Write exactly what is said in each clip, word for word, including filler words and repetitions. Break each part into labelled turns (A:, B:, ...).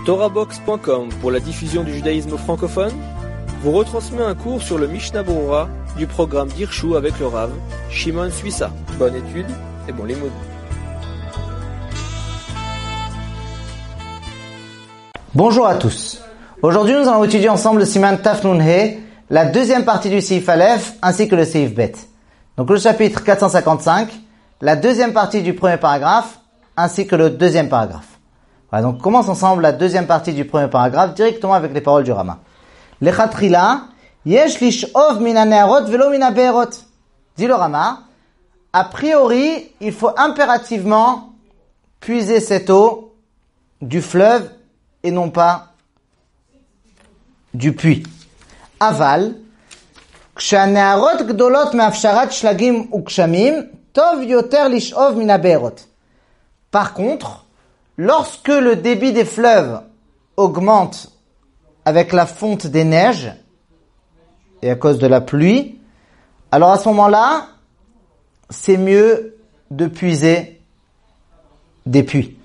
A: Torahbox point com pour la diffusion du judaïsme francophone vous retransmet un cours sur le Mishnah Berurah du programme d'Hirshu avec le Rav Shimon Suissa. Bonne étude et bon limoud.
B: Bonjour à tous. Aujourd'hui, nous allons étudier ensemble le Siman Taf Nun He, la deuxième partie du Seif Aleph ainsi que le Seif Bet. Donc le chapitre quatre cent cinquante-cinq, la deuxième partie du premier paragraphe ainsi que le deuxième paragraphe. Voilà, donc on commence ensemble la deuxième partie du premier paragraphe directement avec les paroles du Rama. Lechatrila, yesh lish'ov min haneharot velo min habe'erot. Dit le Rama, a priori, il faut impérativement puiser cette eau du fleuve et non pas du puits. Aval, kshaneharot gdolot me'afsharat shlagim ukshamim, tov yoter lish'ov min habe'erot. Par contre, lorsque le débit des fleuves augmente avec la fonte des neiges et à cause de la pluie, alors à ce moment-là, c'est mieux de puiser des puits.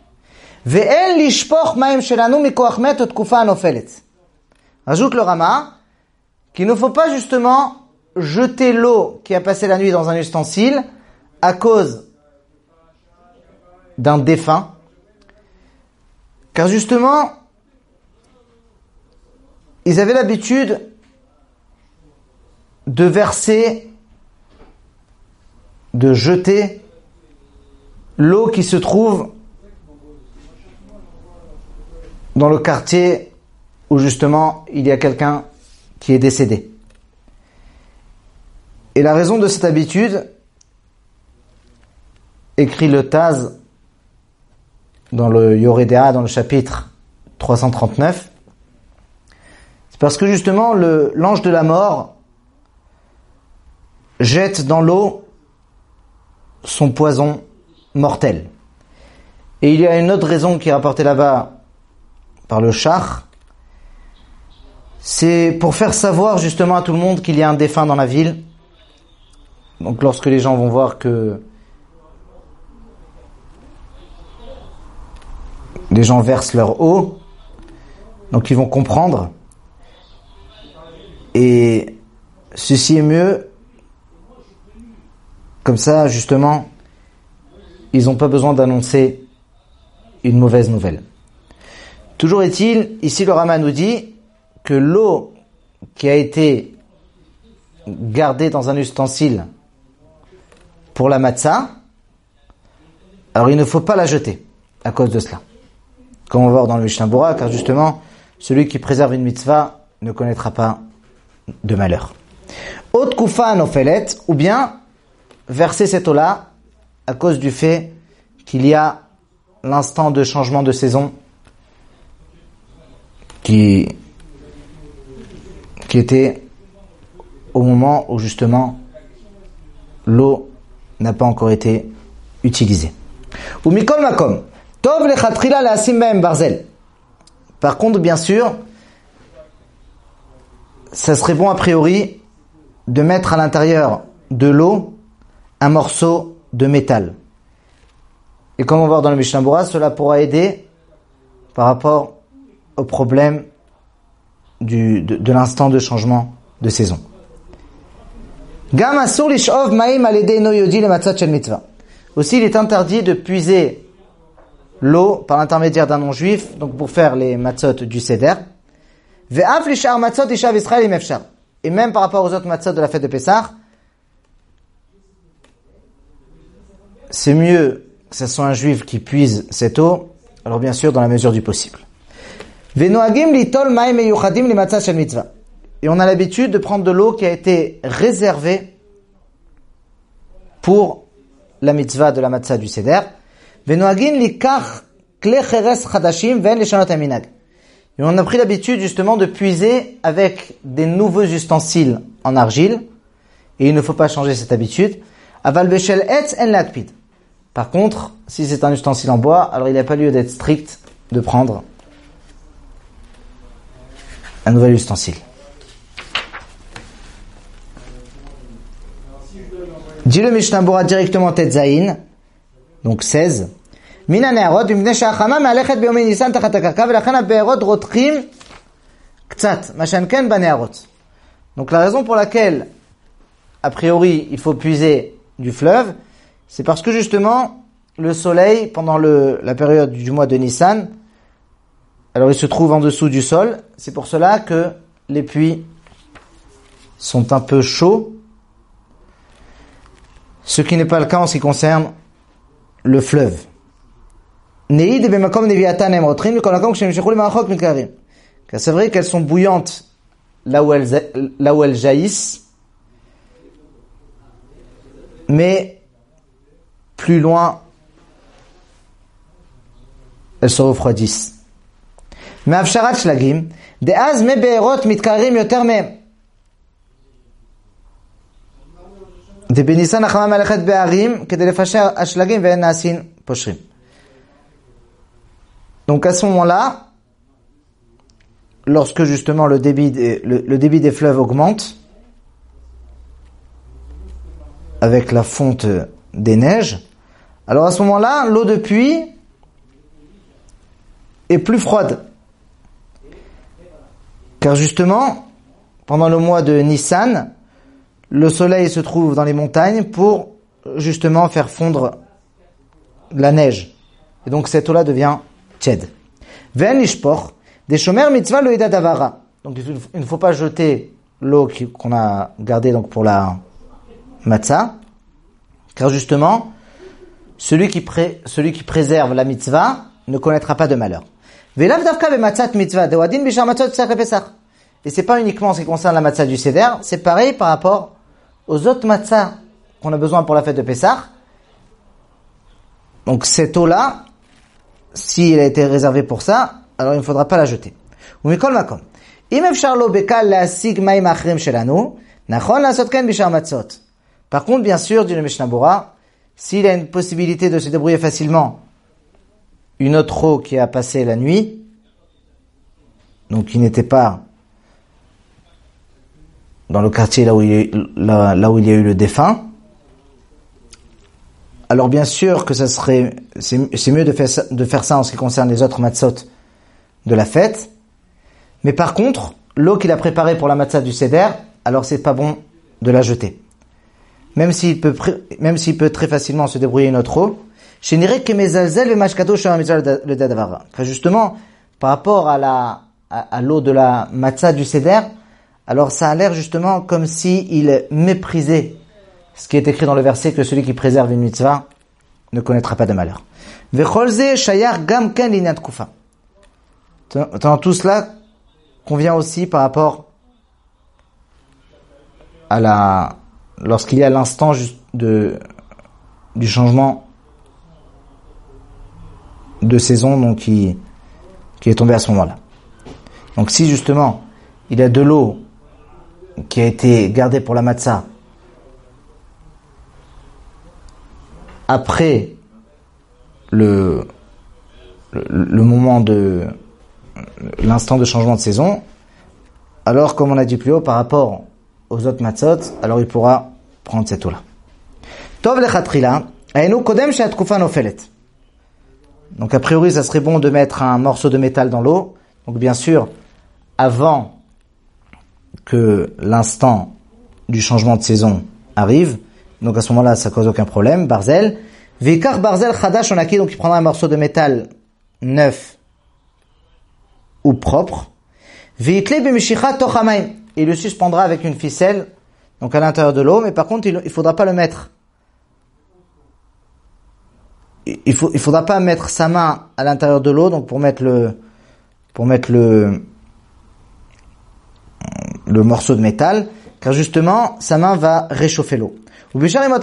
B: Ajoute le Rama qu'il ne faut pas justement jeter l'eau qui a passé la nuit dans un ustensile à cause d'un défunt, car justement, ils avaient l'habitude de verser, de jeter l'eau qui se trouve dans le quartier où justement il y a quelqu'un qui est décédé. Et la raison de cette habitude, écrit le Taz dans le Yoredea, dans le chapitre trois cent trente-neuf, c'est parce que justement le, l'ange de la mort jette dans l'eau son poison mortel. Et il y a une autre raison qui est rapportée là-bas par le Shach, c'est pour faire savoir justement à tout le monde qu'il y a un défunt dans la ville. Donc lorsque les gens vont voir que les gens versent leur eau, donc ils vont comprendre. Et ceci est mieux, comme ça justement, ils n'ont pas besoin d'annoncer une mauvaise nouvelle. Toujours est-il, ici le Rama nous dit que l'eau qui a été gardée dans un ustensile pour la matzah, alors il ne faut pas la jeter à cause de cela. Comme on va voir dans le Mishnah Berurah, car justement, celui qui préserve une mitzvah ne connaîtra pas de malheur. Haute koufa anofelet, ou bien verser cette eau-là à cause du fait qu'il y a l'instant de changement de saison qui, qui était au moment où justement l'eau n'a pas encore été utilisée. Ou mikol makom. Tov lechatchila la'asim ba'em barzel. Par contre, bien sûr, ça serait bon a priori de mettre à l'intérieur de l'eau un morceau de métal. Et comme on va voir dans le Mishnah Berurah, cela pourra aider par rapport au problème du, de, de l'instant de changement de saison. Gam asur lish'ov ma'im al yedei no yodi lematzot shel mitzvah. Aussi, il est interdit de puiser l'eau par l'intermédiaire d'un non-juif, donc pour faire les matzot du Seder. Ve'af lishar matzot ishav Israël im efshar. Et même par rapport aux autres matzot de la fête de Pessah, c'est mieux que ce soit un juif qui puise cette eau, alors bien sûr dans la mesure du possible. Ve'noagim litol ma'im meyuchadim limatzah shel mitzvah. Et on a l'habitude de prendre de l'eau qui a été réservée pour la mitzvah de la matzah du Seder. Et on a pris l'habitude justement de puiser avec des nouveaux ustensiles en argile, et il ne faut pas changer cette habitude. Par contre, si c'est un ustensile en bois, alors il n'y a pas lieu d'être strict de prendre un nouvel ustensile. Dit le Mishnah Berurah directement Tête Zayin, donc seize. מן הנערות, מפני שהחמה מהלכת ביומי ניסן תחת הקרקע, ולכן הבארות רותחים קצת, מה שאין כן בנערות. Donc la raison pour laquelle, a priori, il faut puiser du fleuve, c'est parce que justement, le soleil, pendant le, la période du mois de Nissan, alors il se trouve en dessous du sol, c'est pour cela que les puits sont un peu chauds, ce qui n'est pas le cas en ce qui concerne le fleuve. Car c'est vrai qu'elles sont bouillantes là où elles, là où elles jaillissent, mais plus loin, elles se refroidissent. מאפשרת שלגים, דאז מי בארות מתקררים יותר מהם. ובניסן החמה מלכת בערים, כדי לפשר השלגים ואין נעשין פושרים. Donc à ce moment-là, lorsque justement le débit, des, le, le débit des fleuves augmente, avec la fonte des neiges, alors à ce moment-là, l'eau de pluie est plus froide. Car justement, pendant le mois de Nissan, le soleil se trouve dans les montagnes pour justement faire fondre la neige. Et donc cette eau-là devient tiède. Ve'en nishpoch, des shomer mitzvah lo yeda davara. Donc il ne faut pas jeter l'eau qu'on a gardée donc pour la matzah, car justement, celui qui, pré, celui qui préserve la mitzvah ne connaîtra pas de malheur. Ve'lav davka be'matzat mitzvah dewadin bishar matzot tzach pesach. Et c'est pas uniquement en ce qui concerne la matzah du Seder, c'est pareil par rapport aux autres matzahs qu'on a besoin pour la fête de Pessah. Donc cette eau-là, si elle a été réservée pour ça, alors il ne faudra pas la jeter. ומכל מקום, אם אפשר לו בקל להשיג מים אחרים שלנו, נכון לעשות כן בשאר מצות. Par contre, bien sûr, dit le Mishnah Bora, s'il a une possibilité de se débrouiller facilement, une autre eau qui a passé la nuit, donc qui n'était pas dans le quartier là où il y a eu, là, là où il y a eu le défunt, alors bien sûr que ça serait, c'est, c'est mieux de faire, ça, de faire ça en ce qui concerne les autres matzot de la fête, mais par contre, l'eau qu'il a préparée pour la matzah du Seder, alors c'est pas bon de la jeter. Même s'il peut, même s'il peut très facilement se débrouiller une autre eau, car justement, par rapport à la, à, à l'eau de la matzah du Seder, alors ça a l'air justement comme si il méprisait ce qui est écrit dans le verset que celui qui préserve une mitzvah ne connaîtra pas de malheur. Tout cela convient aussi par rapport à la, lorsqu'il y a l'instant de, du changement de saison, donc qui, qui est tombé à ce moment-là. Donc si justement il y a de l'eau qui a été gardée pour la matzah après le, le, le moment de l'instant de changement de saison, alors comme on a dit plus haut par rapport aux autres matzot, alors il pourra prendre cette eau-là. Tov lechatchila, ayenu kodem she'atkufa nofelet. Donc a priori, ça serait bon de mettre un morceau de métal dans l'eau. Donc bien sûr, avant que l'instant du changement de saison arrive, donc à ce moment-là, ça cause aucun problème. Barzel, vikar barzel chadash onaki, donc il prendra un morceau de métal neuf ou propre. Vitle b'mishichat toch hamayim, il le suspendra avec une ficelle, donc à l'intérieur de l'eau, mais par contre, il, il faudra pas le mettre. Il faut, il faudra pas mettre sa main à l'intérieur de l'eau, donc pour mettre le, pour mettre le, le morceau de métal, car justement, sa main va réchauffer l'eau. Maintenant,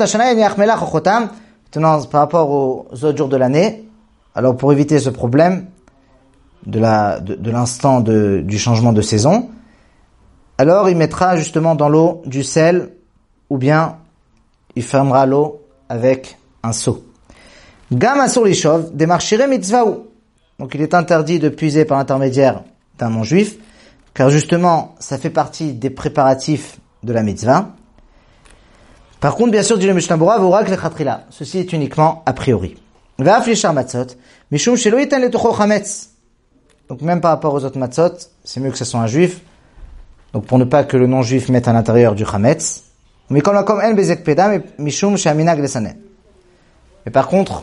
B: par rapport aux autres jours de l'année, alors pour éviter ce problème de la, de, de l'instant de, du changement de saison, alors il mettra justement dans l'eau du sel, ou bien il fermera l'eau avec un seau. Gam asur lishov, demarchire mitzvahou. Donc il est interdit de puiser par l'intermédiaire d'un non-juif, car justement, ça fait partie des préparatifs de la mitzvah. Par contre, bien sûr, dit le Mishnah Bora, v'orak lechatchila. Ceci est uniquement a priori. Ve'af lishar matzot, mishum shelo yitan letocho chametz. Donc même par rapport aux autres matzot, c'est mieux que ce soit un juif. Donc pour ne pas que le non-juif mette à l'intérieur du chametz. Mais comme la comme en bezek pedam, mishum shaminag lesanen. Mais par contre,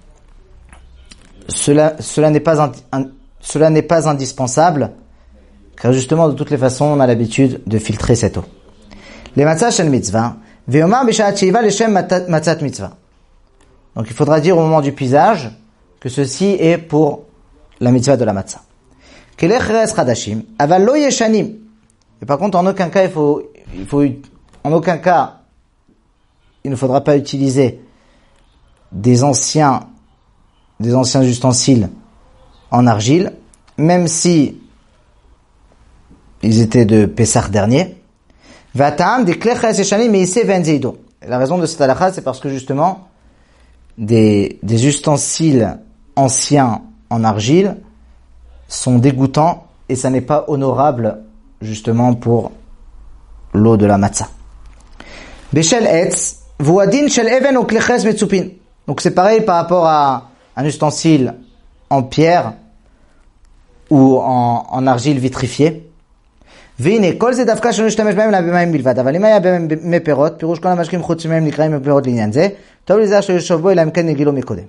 B: cela, cela n'est pas, un, un, cela n'est pas indispensable, car justement, de toutes les façons, on a l'habitude de filtrer cette eau. Les matzah shel mitzvah, ve'omar b'shat sheiva leshem matzat mitzvah. Donc il faudra dire au moment du pisage que ceci est pour la mitzvah de la matzah. Kelech res chadashim, aval lo yeshanim. Et par contre, en aucun cas, il faut, il faut, en aucun cas, il ne faudra pas utiliser des anciens, des anciens ustensiles en argile, même si ils étaient de Pessah dernier. Vatam des klech res yeshanim meise venzeido. La raison de cette halakha, c'est parce que justement, des, des ustensiles anciens en argile sont dégoûtants et ça n'est pas honorable justement pour l'eau de la matzah. Beshel etz, vuadin shel even ou kleches metzupin. Donc c'est pareil par rapport à un ustensile en pierre ou en, en argile vitrifiée. Vine kol ze davka shenu shtamesh bahem la b'mayim bilvad, aval im haya bahem meperot, pirush kol hamashkim chutz mהם nikraim meperot לעניין זה, טוב לזה שישוב בו אלא אם כן נגילו מקודם.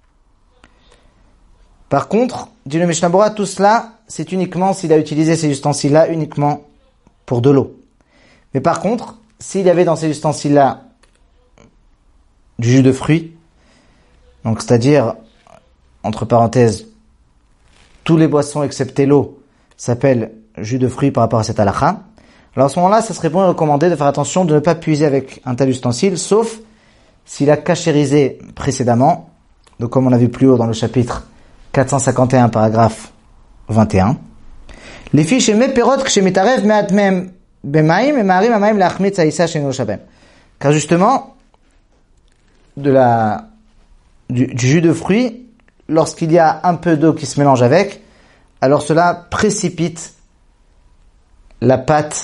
B: Par contre, dit le Mishnah Bora, tout cela, c'est uniquement s'il a utilisé ces ustensiles-là uniquement pour de l'eau. Mais par contre, s'il y avait dans ces ustensiles-là du jus de fruits, donc c'est-à-dire, entre parenthèses, tous les boissons excepté l'eau s'appellent jus de fruits par rapport à cette halakha, alors à ce moment-là, ça serait bon et recommandé de faire attention de ne pas puiser avec un tel ustensile, sauf s'il a cachérisé précédemment, donc comme on a vu plus haut dans le chapitre quatre cent cinquante et un, paragraphe vingt et un. Les fiches et meperot kshemitarev me'at mem b'maim et ma'arim ha'maim la'achmitz ha'isa she'no shabem. Car justement, de la, du, du jus de fruits, lorsqu'il y a un peu d'eau qui se mélange avec, alors cela précipite la pâte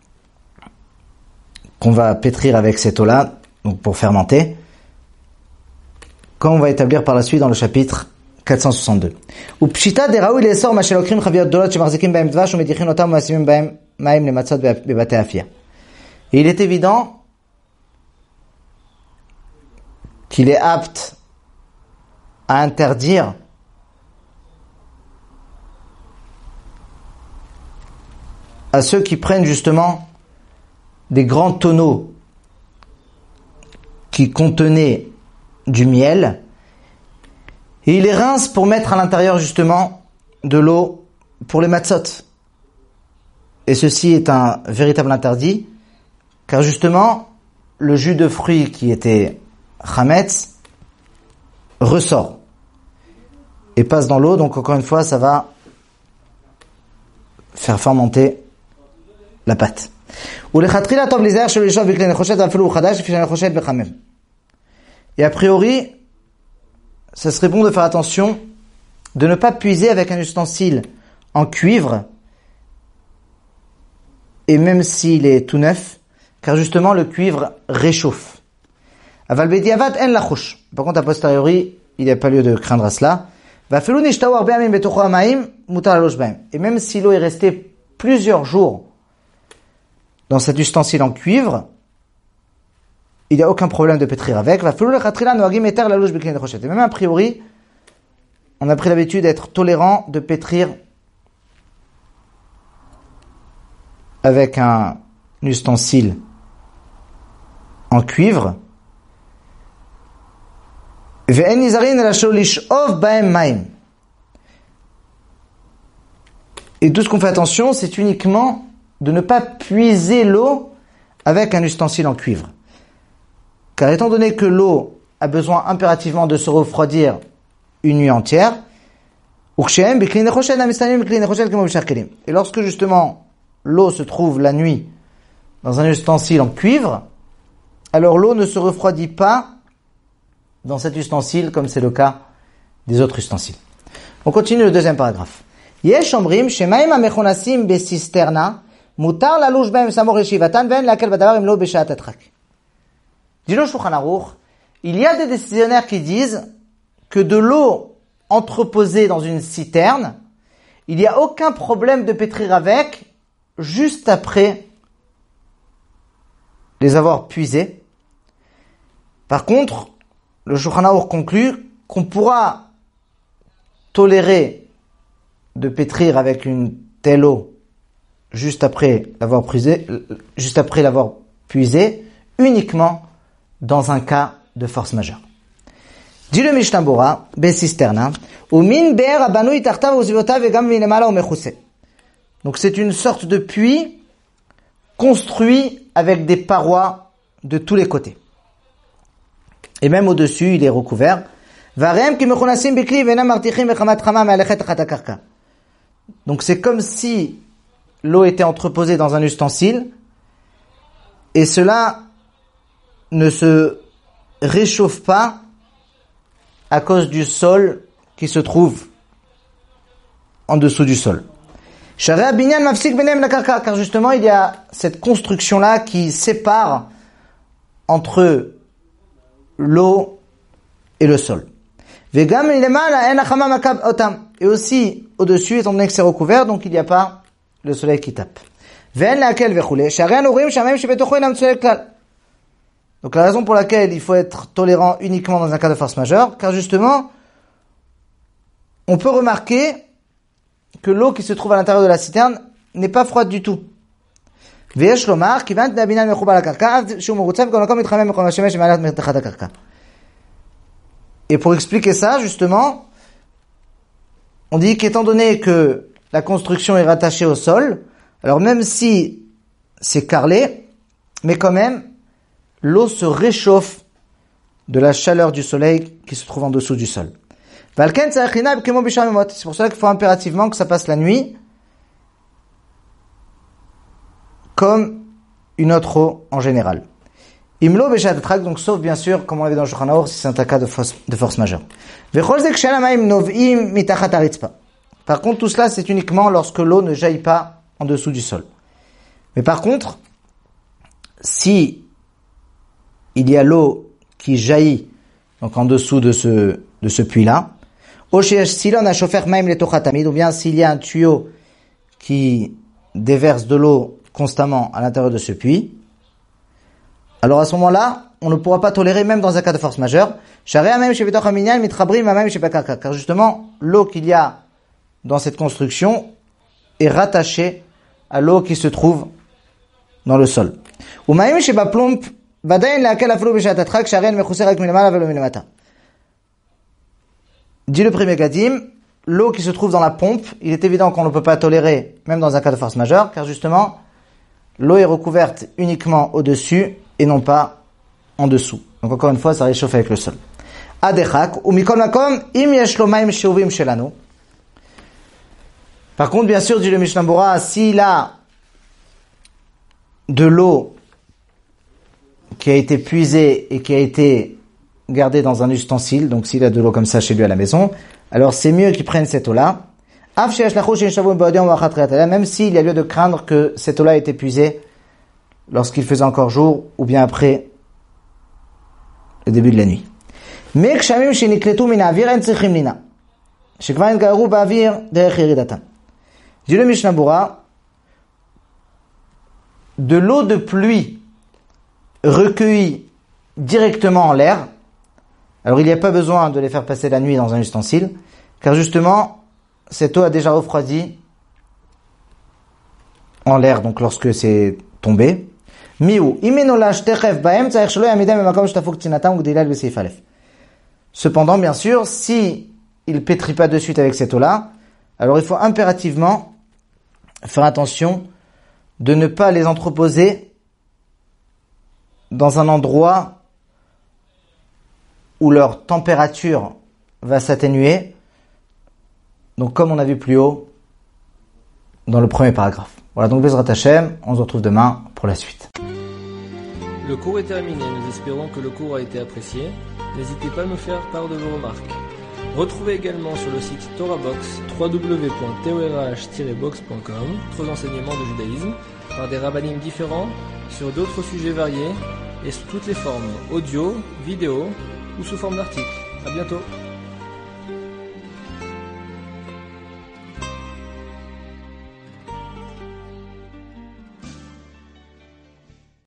B: qu'on va pétrir avec cette eau-là, donc pour fermenter, comme on va établir par la suite dans le chapitre quatre cent soixante-deux. Ou pshita de raoui lesor ma shelokrim chaviot dolot shemarzikim bahem dvash umedichin otam uasimim bahem maim lematzot bebate afia. Et il est évident qu'il est apte à interdire à ceux qui prennent justement des grands tonneaux qui contenaient du miel et il les rince pour mettre à l'intérieur justement de l'eau pour les matzot. Et ceci est un véritable interdit, car justement le jus de fruits qui était chametz ressort et passe dans l'eau, donc encore une fois ça va faire fermenter la pâte. Et a priori, ça serait bon de faire attention de ne pas puiser avec un ustensile en cuivre, et même s'il est tout neuf, car justement le cuivre réchauffe. Par contre, a posteriori, il n'y a pas lieu de craindre à cela. Et même si l'eau est restée plusieurs jours dans cet ustensile en cuivre, il n'y a aucun problème de pétrir avec. Et même a priori, on a pris l'habitude d'être tolérant de pétrir avec un ustensile en cuivre. Et tout ce qu'on fait attention, c'est uniquement de ne pas puiser l'eau avec un ustensile en cuivre. Car étant donné que l'eau a besoin impérativement de se refroidir une nuit entière, et lorsque justement l'eau se trouve la nuit dans un ustensile en cuivre, alors l'eau ne se refroidit pas dans cet ustensile comme c'est le cas des autres ustensiles. On continue le deuxième paragraphe. Yesh omrim shemaim hamechonasim besisterna mutar lalush bahem samor yeshivatan ve'en lakel badavar im lo beshat atrak. Dit le Shulchan Aruch, il y a des décisionnaires qui disent que de l'eau entreposée dans une citerne, il n'y a aucun problème de pétrir avec juste après les avoir puisés. Par contre, le Shulchan Aruch conclut qu'on pourra tolérer de pétrir avec une telle eau juste après l'avoir puisé, juste après l'avoir puisé, uniquement dans un cas de force majeure. Dit le Mishnah Bora, Besisterna, ou min be'er abanui tartav uzivotav vegam minemala ou mechuse. Donc c'est une sorte de puits construit avec des parois de tous les côtés. Et même au-dessus, il est recouvert. Donc c'est comme si l'eau était entreposée dans un ustensile et cela ne se réchauffe pas à cause du sol qui se trouve en dessous du sol. Car justement, il y a cette construction-là qui sépare entre l'eau et le sol. Et aussi, au-dessus, étant donné que c'est recouvert, donc il n'y a pas le soleil qui tape. Donc la raison pour laquelle il faut être tolérant uniquement dans un cas de force majeure, car justement, on peut remarquer que l'eau qui se trouve à l'intérieur de la citerne n'est pas froide du tout. Et pour expliquer ça, justement, on dit qu'étant donné que la construction est rattachée au sol, alors même si c'est carrelé, mais quand même, l'eau se réchauffe de la chaleur du soleil qui se trouve en dessous du sol. C'est pour cela qu'il faut impérativement que ça passe la nuit comme une autre eau en général. Imlo beshatrak, donc sauf bien sûr, comme on l'avait dans le Shulchan Aruch, si c'est un cas de force, de force majeure. Par contre, tout cela, c'est uniquement lorsque l'eau ne jaillit pas en dessous du sol. Mais par contre, si il y a l'eau qui jaillit donc en dessous de ce de ce puits-là, ou bien s'il y a un tuyau qui déverse de l'eau constamment à l'intérieur de ce puits, alors à ce moment-là, on ne pourra pas tolérer même dans un cas de force majeure, car justement, l'eau qu'il y a dans cette construction est rattachée à l'eau qui se trouve dans le sol. Dit le premier Gadim, l'eau qui se trouve dans la pompe, il est évident qu'on ne peut pas tolérer, même dans un cas de force majeure, car justement, l'eau est recouverte uniquement au-dessus et non pas en dessous. Donc encore une fois, ça réchauffe avec le sol. Adechak, ou mikol makom, im yesh lo maim sheuvim shelanu. Par contre, bien sûr, dit le Mishnah Bora, s'il a de l'eau qui a été puisée et qui a été gardée dans un ustensile, donc s'il a de l'eau comme ça chez lui à la maison, alors c'est mieux qu'il prenne cette eau-là, même s'il y a lieu de craindre que cette eau-là ait été puisée lorsqu'il faisait encore jour ou bien après le début de la nuit. Mais dit le Mishnah Bora, de l'eau de pluie recueillie directement en l'air, alors il n'y a pas besoin de les faire passer la nuit dans un ustensile, car justement, cette eau a déjà refroidi en l'air, donc lorsque c'est tombé. Cependant, bien sûr, si il pétrit pas de suite avec cette eau-là, alors il faut impérativement faire attention de ne pas les entreposer dans un endroit où leur température va s'atténuer. Donc comme on a vu plus haut dans le premier paragraphe. Voilà, donc Bezrat Hashem, on se retrouve demain pour la suite.
A: Le cours est terminé, nous espérons que le cours a été apprécié. N'hésitez pas à nous faire part de vos remarques. Retrouvez également sur le site TorahBox, w w w point torah tiret box point com, d'autres enseignements de judaïsme, par des rabbinim différents, sur d'autres sujets variés, et sous toutes les formes, audio, vidéo ou sous forme d'articles. À bientôt.